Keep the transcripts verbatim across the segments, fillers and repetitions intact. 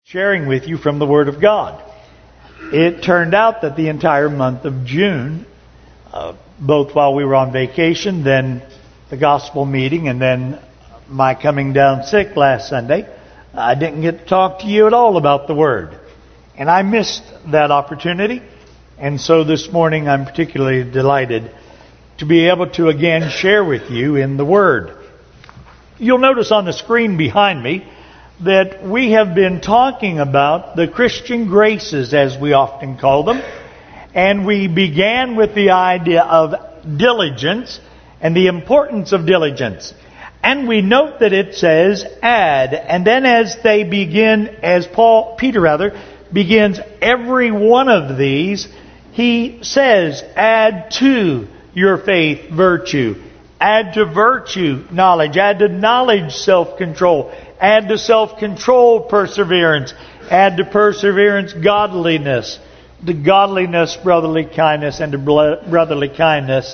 Sharing with you from the Word of God. It turned out that the entire month of June, uh, both while we were on vacation, then the gospel meeting, and then my coming down sick last Sunday, I didn't get to talk to you at all about the Word. And I missed that opportunity. And so this morning I'm particularly delighted to be able to again share with you in the Word. You'll notice on the screen behind me that we have been talking about the Christian graces, as we often call them. And we began with the idea of diligence and the importance of diligence. And we note that it says add. And then as they begin, as Paul, Peter rather, begins every one of these, he says add to your faith virtue. Add to virtue knowledge. Add to knowledge self-control. Add to self-control perseverance. Add to perseverance godliness. To godliness brotherly kindness. And to brotherly kindness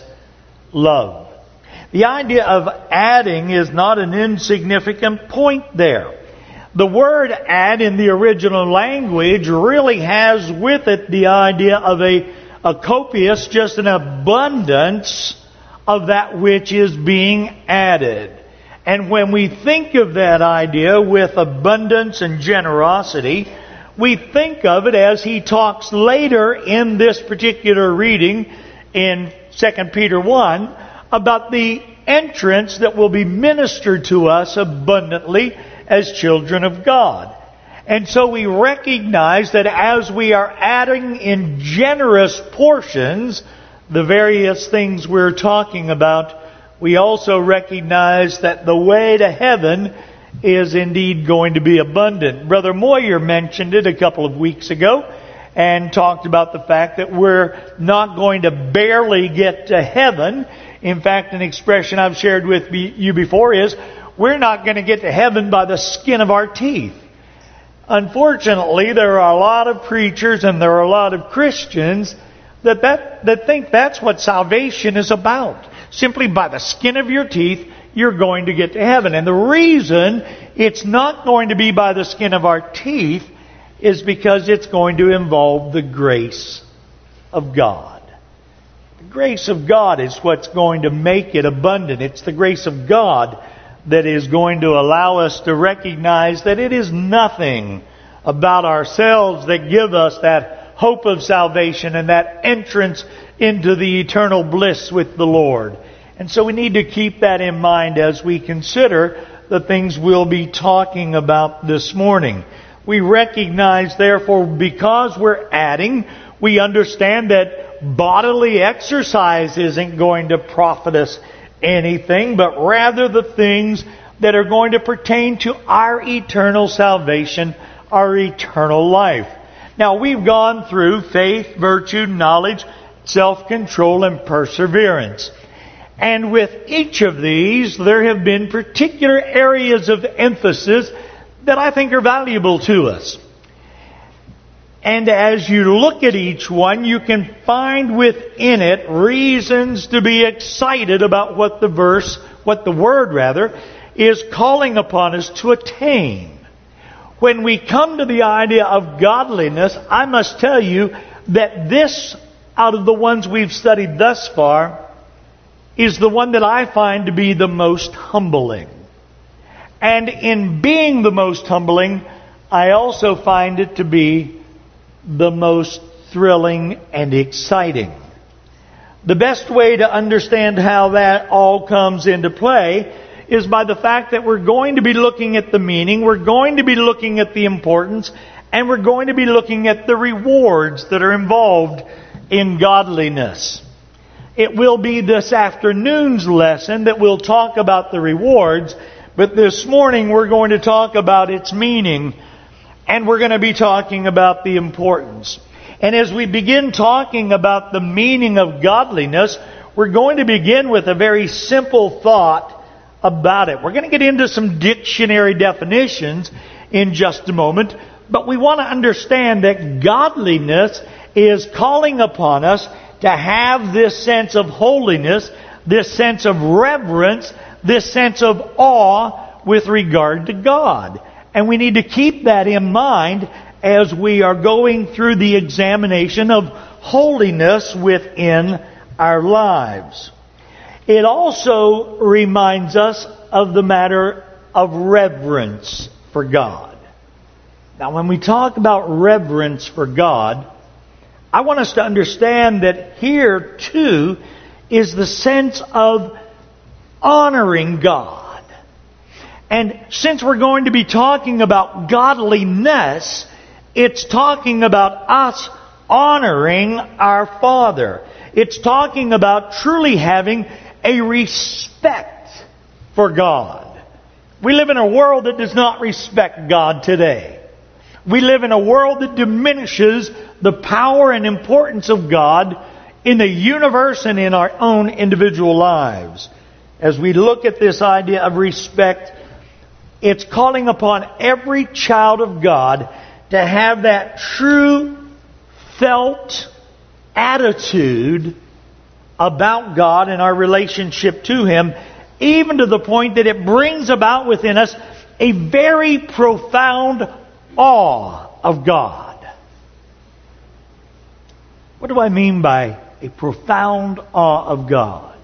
love. The idea of adding is not an insignificant point there. The word add in the original language really has with it the idea of a, a copious, just an abundance of that which is being added. And when we think of that idea with abundance and generosity, we think of it as he talks later in this particular reading in Second Peter one about the entrance that will be ministered to us abundantly as children of God. And so we recognize that as we are adding in generous portions the various things we're talking about, we also recognize that the way to heaven is indeed going to be abundant. Brother Moyer mentioned it a couple of weeks ago and talked about the fact that we're not going to barely get to heaven. In fact, an expression I've shared with you before is, we're not going to get to heaven by the skin of our teeth. Unfortunately, there are a lot of preachers and there are a lot of Christians that, that, that think that's what salvation is about. Simply by the skin of your teeth, you're going to get to heaven. And the reason it's not going to be by the skin of our teeth is because it's going to involve the grace of God. The grace of God is what's going to make it abundant. It's the grace of God that is going to allow us to recognize that it is nothing about ourselves that give us that hope of salvation and that entrance into the eternal bliss with the Lord. And so we need to keep that in mind as we consider the things we'll be talking about this morning. We recognize, therefore, because we're adding, we understand that bodily exercise isn't going to profit us anything, but rather the things that are going to pertain to our eternal salvation, our eternal life. Now, we've gone through faith, virtue, knowledge, self-control, and perseverance. And with each of these, there have been particular areas of emphasis that I think are valuable to us. And as you look at each one, you can find within it reasons to be excited about what the verse, what the word rather, is calling upon us to attain. When we come to the idea of godliness, I must tell you that this, out of the ones we've studied thus far, is the one that I find to be the most humbling. And in being the most humbling, I also find it to be the most thrilling and exciting. The best way to understand how that all comes into play is by the fact that we're going to be looking at the meaning, we're going to be looking at the importance, and we're going to be looking at the rewards that are involved in godliness. It will be this afternoon's lesson that we'll talk about the rewards, but this morning we're going to talk about its meaning, and we're going to be talking about the importance. And as we begin talking about the meaning of godliness, we're going to begin with a very simple thought about it. We're going to get into some dictionary definitions in just a moment, but we want to understand that godliness is calling upon us to have this sense of holiness, this sense of reverence, this sense of awe with regard to God. And we need to keep that in mind as we are going through the examination of holiness within our lives. It also reminds us of the matter of reverence for God. Now, when we talk about reverence for God, I want us to understand that here, too, is the sense of honoring God. And since we're going to be talking about godliness, it's talking about us honoring our Father. It's talking about truly having a respect for God. We live in a world that does not respect God today. We live in a world that diminishes the power and importance of God in the universe and in our own individual lives. As we look at this idea of respect, it's calling upon every child of God to have that true, felt attitude about God and our relationship to Him, even to the point that it brings about within us a very profound awe of God. What do I mean by a profound awe of God?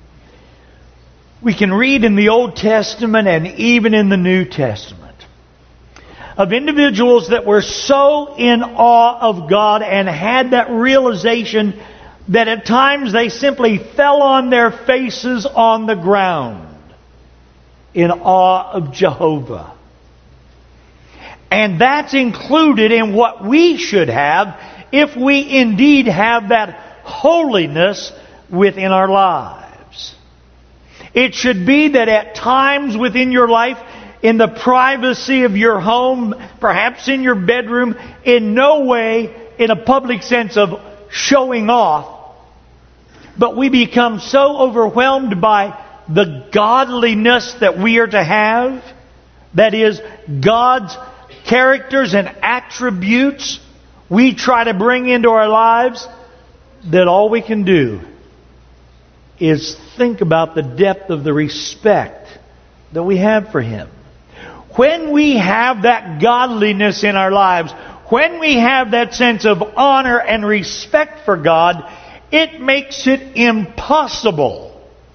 We can read in the Old Testament and even in the New Testament of individuals that were so in awe of God and had that realization that at times they simply fell on their faces on the ground in awe of Jehovah. And that's included in what we should have if we indeed have that holiness within our lives. It should be that at times within your life, in the privacy of your home, perhaps in your bedroom, in no way in a public sense of showing off, but we become so overwhelmed by the godliness that we are to have, that is, God's characters and attributes we try to bring into our lives, that all we can do is think about the depth of the respect that we have for Him. When we have that godliness in our lives, when we have that sense of honor and respect for God, it makes it impossible.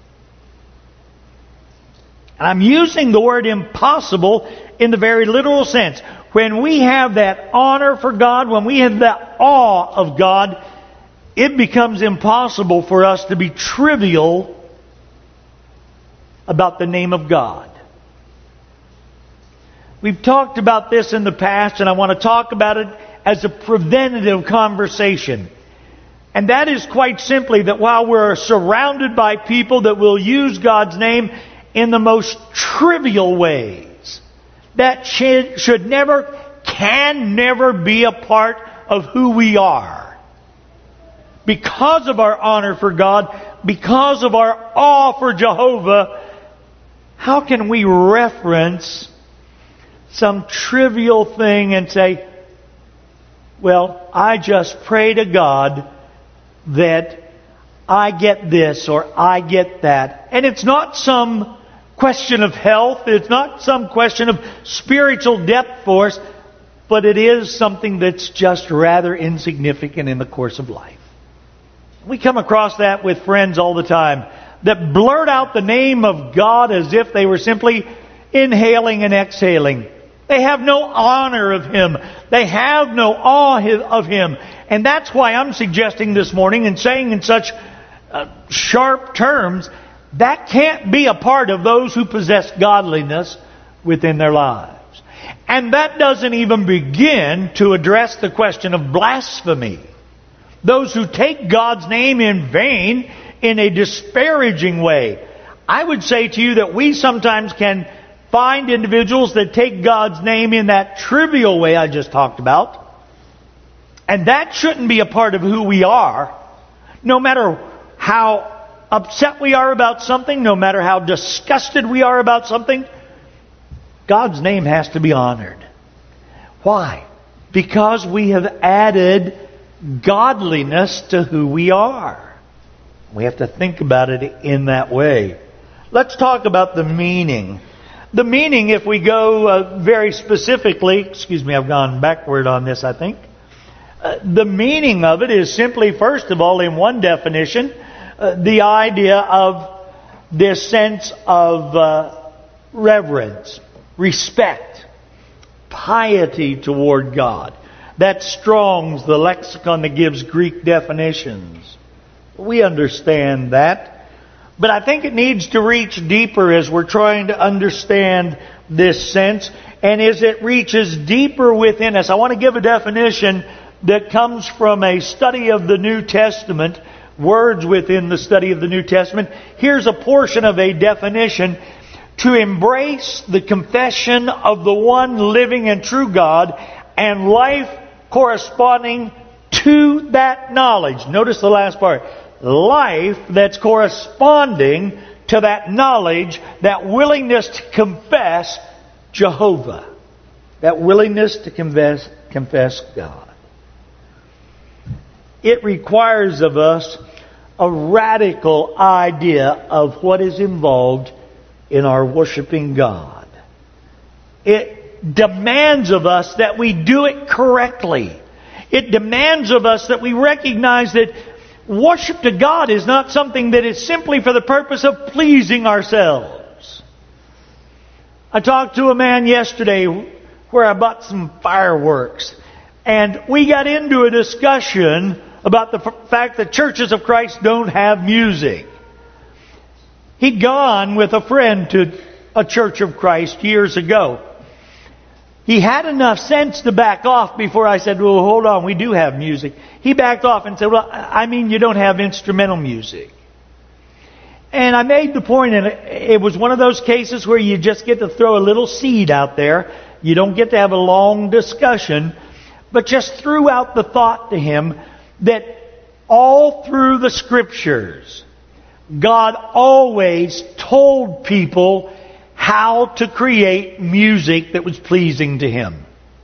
And I'm using the word impossible in the very literal sense. When we have that honor for God, when we have that awe of God, it becomes impossible for us to be trivial about the name of God. We've talked about this in the past, and I want to talk about it as a preventative conversation. And that is quite simply that while we're surrounded by people that will use God's name in the most trivial ways, that should never, can never be a part of who we are. Because of our honor for God, because of our awe for Jehovah, how can we reference some trivial thing and say, well, I just pray to God that I get this or I get that. And it's not some question of health. It's not some question of spiritual depth for us. But it is something that's just rather insignificant in the course of life. We come across that with friends all the time that blurt out the name of God as if they were simply inhaling and exhaling. They have no honor of Him. They have no awe of Him. And that's why I'm suggesting this morning and saying in such uh, sharp terms, that can't be a part of those who possess godliness within their lives. And that doesn't even begin to address the question of blasphemy. Those who take God's name in vain in a disparaging way. I would say to you that we sometimes can find individuals that take God's name in that trivial way I just talked about. And that shouldn't be a part of who we are. No matter how upset we are about something, no matter how disgusted we are about something, God's name has to be honored. Why? Because we have added godliness to who we are. We have to think about it in that way. Let's talk about the meaning The meaning, if we go uh, very specifically, excuse me, I've gone backward on this, I think. Uh, the meaning of it is simply, first of all, in one definition, uh, the idea of this sense of uh, reverence, respect, piety toward God. That's Strong's, the lexicon that gives Greek definitions. We understand that. But I think it needs to reach deeper as we're trying to understand this sense. And as it reaches deeper within us, I want to give a definition that comes from a study of the New Testament, words within the study of the New Testament. Here's a portion of a definition: to embrace the confession of the one living and true God and life corresponding to that knowledge. Notice the last part. Life that's corresponding to that knowledge, that willingness to confess Jehovah. That willingness to confess, confess God. It requires of us a radical idea of what is involved in our worshiping God. It demands of us that we do it correctly. It demands of us that we recognize that worship to God is not something that is simply for the purpose of pleasing ourselves. I talked to a man yesterday where I bought some fireworks, and we got into a discussion about the fact that churches of Christ don't have music. He'd gone with a friend to a Church of Christ years ago. He had enough sense to back off before I said, well, hold on, we do have music. He backed off and said, well, I mean, you don't have instrumental music. And I made the point, and it was one of those cases where you just get to throw a little seed out there. You don't get to have a long discussion, but just threw out the thought to him that all through the Scriptures, God always told people how to create music that was pleasing to Him.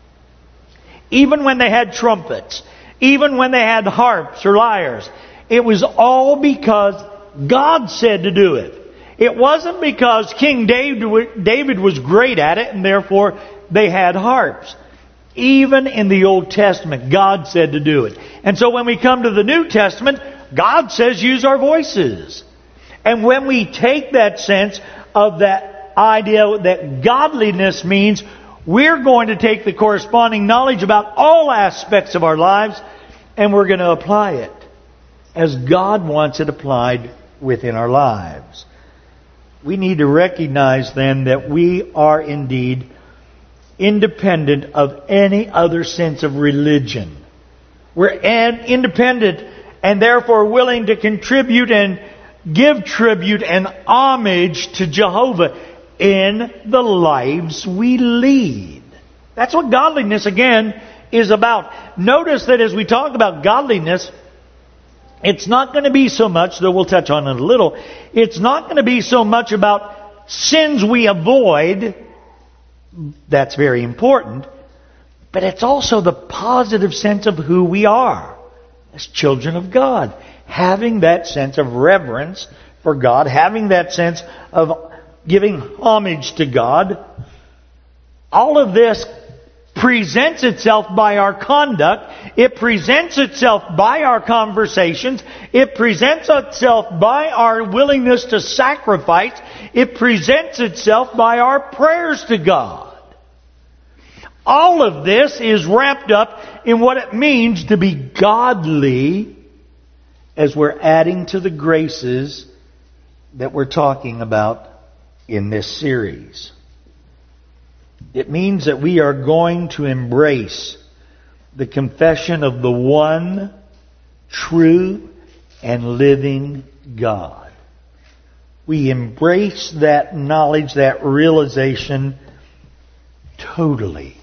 Even when they had trumpets, even when they had harps or lyres, it was all because God said to do it. It wasn't because King David was great at it and therefore they had harps. Even in the Old Testament, God said to do it. And so when we come to the New Testament, God says use our voices. And when we take that sense of that idea that godliness means we're going to take the corresponding knowledge about all aspects of our lives and we're going to apply it as God wants it applied within our lives. We need to recognize then that we are indeed independent of any other sense of religion. We're independent and therefore willing to contribute and give tribute and homage to Jehovah in the lives we lead. That's what godliness, again, is about. Notice that as we talk about godliness, it's not going to be so much, though we'll touch on it a little, it's not going to be so much about sins we avoid. That's very important. But it's also the positive sense of who we are as children of God. Having that sense of reverence for God, having that sense of giving homage to God. All of this presents itself by our conduct. It presents itself by our conversations. It presents itself by our willingness to sacrifice. It presents itself by our prayers to God. All of this is wrapped up in what it means to be godly as we're adding to the graces that we're talking about in this series. It means that we are going to embrace the confession of the one true and living God. We embrace that knowledge, that realization totally.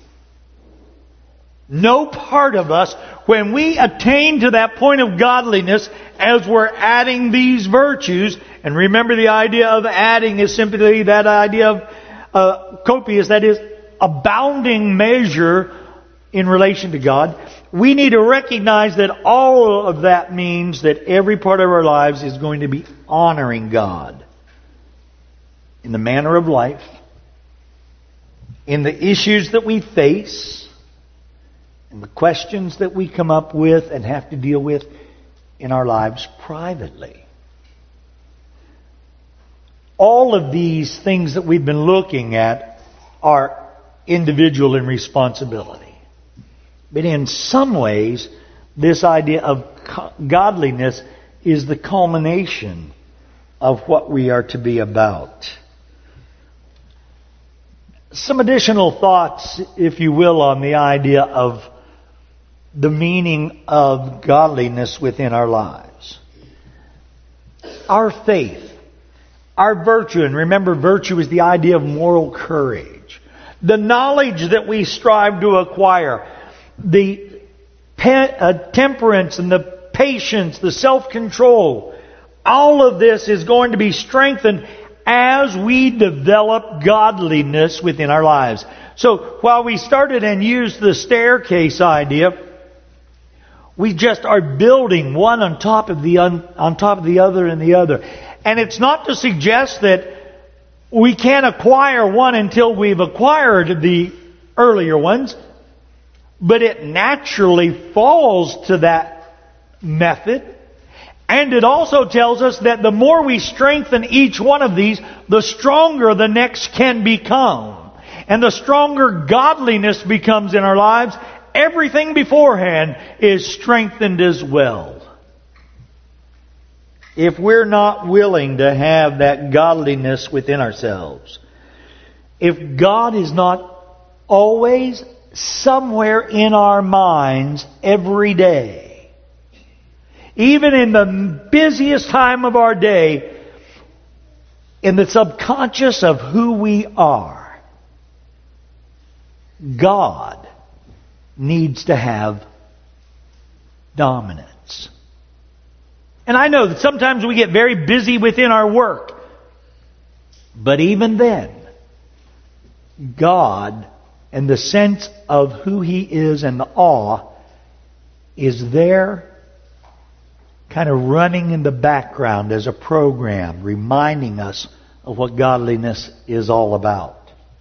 No part of us, when we attain to that point of godliness, as we're adding these virtues, and remember the idea of adding is simply that idea of uh, copious, that is, abounding measure in relation to God. We need to recognize that all of that means that every part of our lives is going to be honoring God in the manner of life, in the issues that we face, in the questions that we come up with and have to deal with in our lives privately. All of these things that we've been looking at are individual in responsibility. But in some ways, this idea of godliness is the culmination of what we are to be about. Some additional thoughts, if you will, on the idea of the meaning of godliness within our lives. Our faith, our virtue, and remember, virtue is the idea of moral courage. The knowledge that we strive to acquire, the pe- uh, temperance and the patience, the self-control, all of this is going to be strengthened as we develop godliness within our lives. So while we started and used the staircase idea, we just are building one on top of the un, on top of the other and the other. And it's not to suggest that we can't acquire one until we've acquired the earlier ones, but it naturally falls to that method. And it also tells us that the more we strengthen each one of these, the stronger the next can become. And the stronger godliness becomes in our lives, everything beforehand is strengthened as well. If we're not willing to have that godliness within ourselves, if God is not always somewhere in our minds every day, even in the busiest time of our day, in the subconscious of who we are, God needs to have dominance. And I know that sometimes we get very busy within our work. But even then, God and the sense of who He is and the awe is there, kind of running in the background as a program, reminding us of what godliness is all about.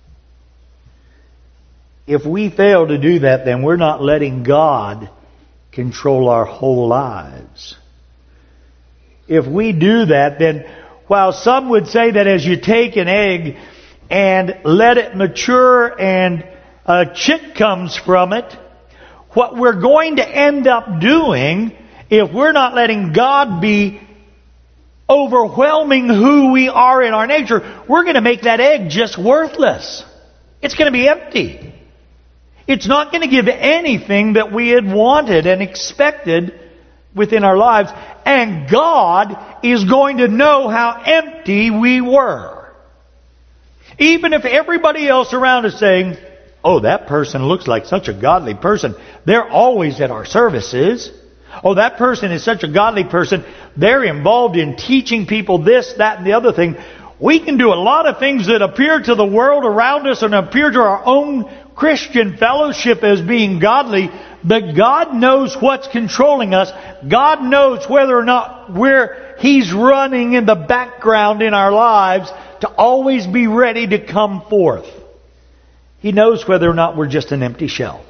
If we fail to do that, then we're not letting God control our whole lives. If we do that, then while some would say that as you take an egg and let it mature and a chick comes from it, what we're going to end up doing, if we're not letting God be overwhelming who we are in our nature, we're going to make that egg just worthless. It's going to be empty. It's not going to give anything that we had wanted and expected within our lives. And God is going to know how empty we were. Even if everybody else around is saying, oh, that person looks like such a godly person. They're always at our services. Oh, that person is such a godly person. They're involved in teaching people this, that, and the other thing. We can do a lot of things that appear to the world around us and appear to our own Christian fellowship as being godly, but God knows what's controlling us. God knows whether or not we're He's running in the background in our lives to always be ready to come forth. He knows whether or not we're just an empty shell.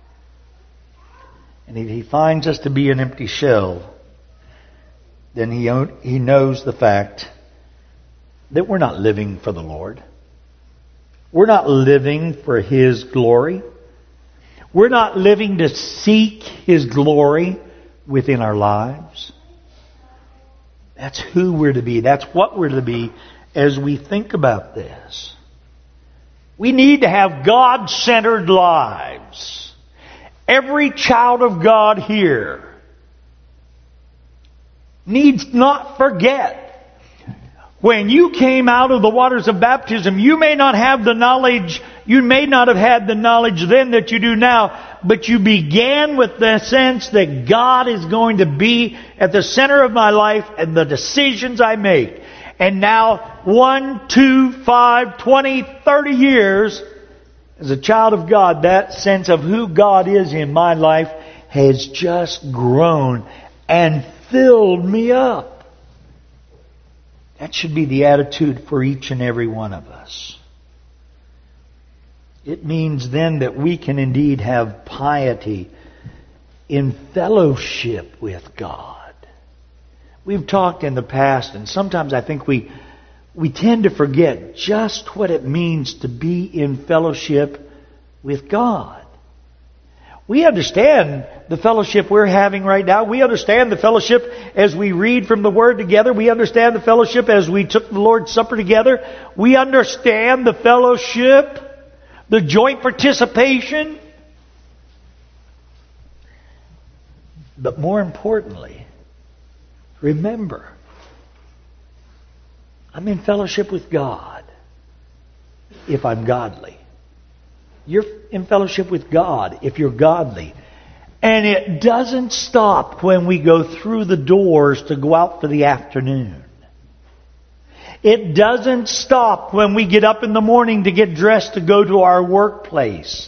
And if He finds us to be an empty shell, then He He knows the fact that we're not living for the Lord. We're not living for His glory. We're not living to seek His glory within our lives. That's who we're to be. That's what we're to be as we think about this. We need to have God-centered lives. Every child of God here needs not forget, when you came out of the waters of baptism, you may not have the knowledge, you may not have had the knowledge then that you do now, but you began with the sense that God is going to be at the center of my life and the decisions I make. And now, one, two, five, twenty, thirty years, as a child of God, that sense of who God is in my life has just grown and filled me up. That should be the attitude for each and every one of us. It means then that we can indeed have piety in fellowship with God. We've talked in the past, and sometimes I think we we tend to forget just what it means to be in fellowship with God. We understand the fellowship we're having right now. We understand the fellowship as we read from the Word together. We understand the fellowship as we took the Lord's Supper together. We understand the fellowship, the joint participation. But more importantly, remember, I'm in fellowship with God if I'm godly. You're in fellowship with God if you're godly. And it doesn't stop when we go through the doors to go out for the afternoon. It doesn't stop when we get up in the morning to get dressed to go to our workplace.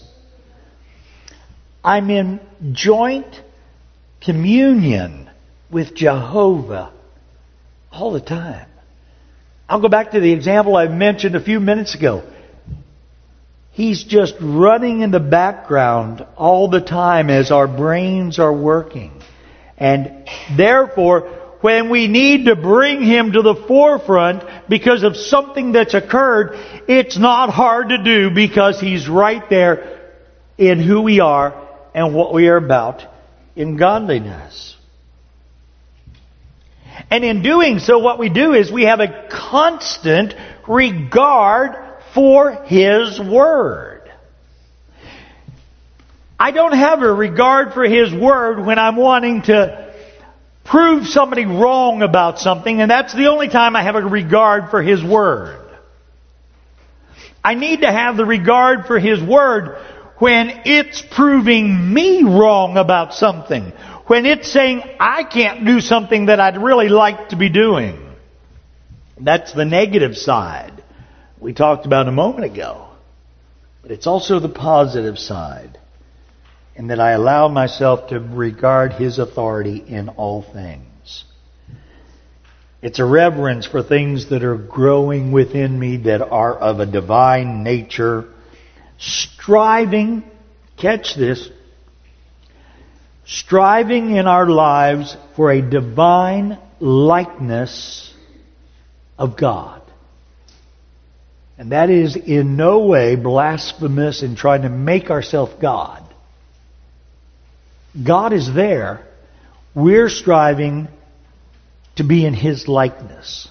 I'm in joint communion with Jehovah all the time. I'll go back to the example I mentioned a few minutes ago. He's just running in the background all the time as our brains are working. And therefore, when we need to bring Him to the forefront because of something that's occurred, it's not hard to do because He's right there in who we are and what we are about in godliness. And in doing so, what we do is we have a constant regard for His Word. I don't have a regard for His Word when I'm wanting to prove somebody wrong about something, and that's the only time I have a regard for His Word. I need to have the regard for His Word when it's proving me wrong about something. When it's saying I can't do something that I'd really like to be doing. That's the negative side we talked about a moment ago. But it's also the positive side, in that I allow myself to regard His authority in all things. It's a reverence for things that are growing within me that are of a divine nature, striving, catch this, striving in our lives for a divine likeness of God. And that is in no way blasphemous in trying to make ourselves God. God is there. We're striving to be in His likeness.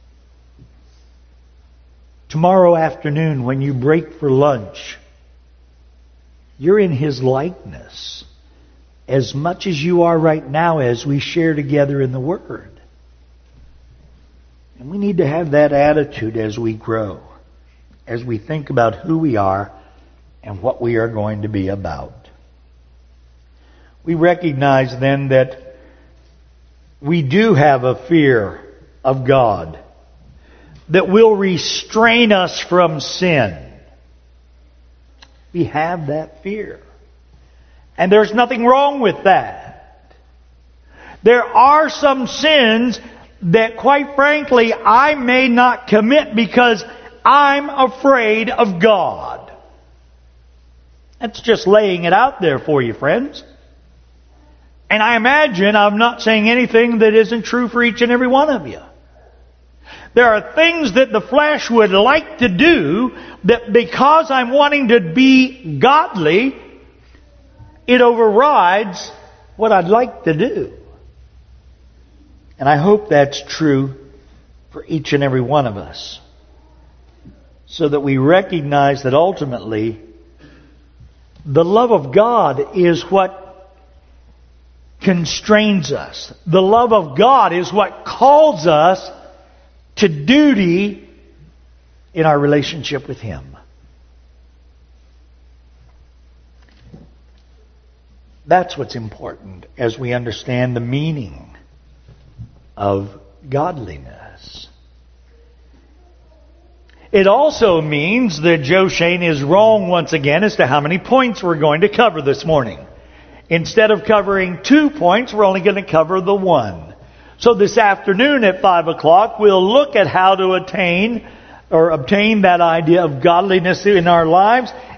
Tomorrow afternoon when you break for lunch, you're in His likeness as much as you are right now as we share together in the Word. And we need to have that attitude as we grow, as we think about who we are and what we are going to be about. We recognize then that we do have a fear of God that will restrain us from sin. We have that fear. And there's nothing wrong with that. There are some sins that, quite frankly, I may not commit because I'm afraid of God. That's just laying it out there for you, friends. And I imagine I'm not saying anything that isn't true for each and every one of you. There are things that the flesh would like to do that because I'm wanting to be godly, it overrides what I'd like to do. And I hope that's true for each and every one of us. So that we recognize that ultimately the love of God is what constrains us. The love of God is what calls us to duty in our relationship with Him. That's what's important as we understand the meaning of godliness. It also means that Joe Shane is wrong once again as to how many points we're going to cover this morning. Instead of covering two points, we're only going to cover the one. So this afternoon at five o'clock, we'll look at how to attain or obtain that idea of godliness in our lives.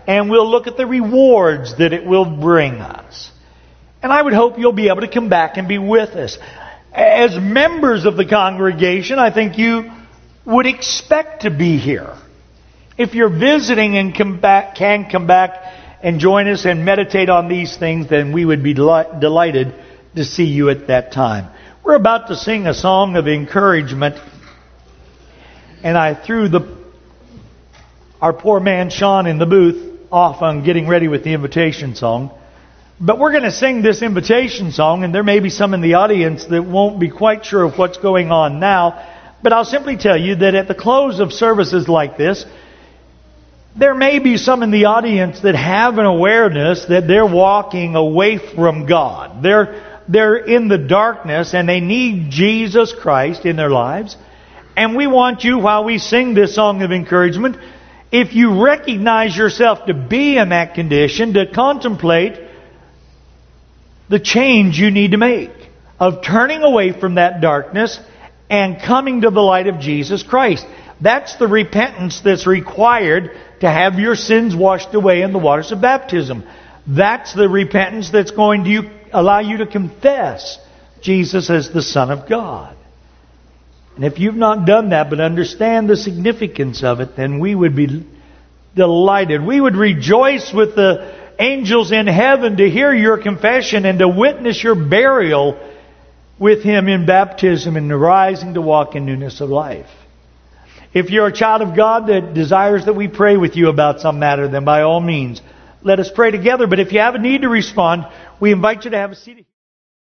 and we'll look at the rewards that it will bring us. And I would hope you'll be able to come back and be with us. As members of the congregation, I think you would expect to be here. If you're visiting and come back, can come back and join us and meditate on these things, then we would be deli- delighted to see you at that time. We're about to sing a song of encouragement, and I threw the our poor man Sean in the booth off on getting ready with the invitation song. But we're going to sing this invitation song, and there may be some in the audience that won't be quite sure of what's going on now. But I'll simply tell you that at the close of services like this, there may be some in the audience that have an awareness that they're walking away from God. They're they're in the darkness and they need Jesus Christ in their lives. And we want you, while we sing this song of encouragement, if you recognize yourself to be in that condition, to contemplate the change you need to make of turning away from that darkness and coming to the light of Jesus Christ. That's the repentance that's required to have your sins washed away in the waters of baptism. That's the repentance that's going to allow you to confess Jesus as the Son of God. And if you've not done that, but understand the significance of it, then we would be delighted. We would rejoice with the angels in heaven to hear your confession and to witness your burial with Him in baptism and rising to walk in newness of life. If you're a child of God that desires that we pray with you about some matter, then by all means, let us pray together. But if you have a need to respond, we invite you to have a seat.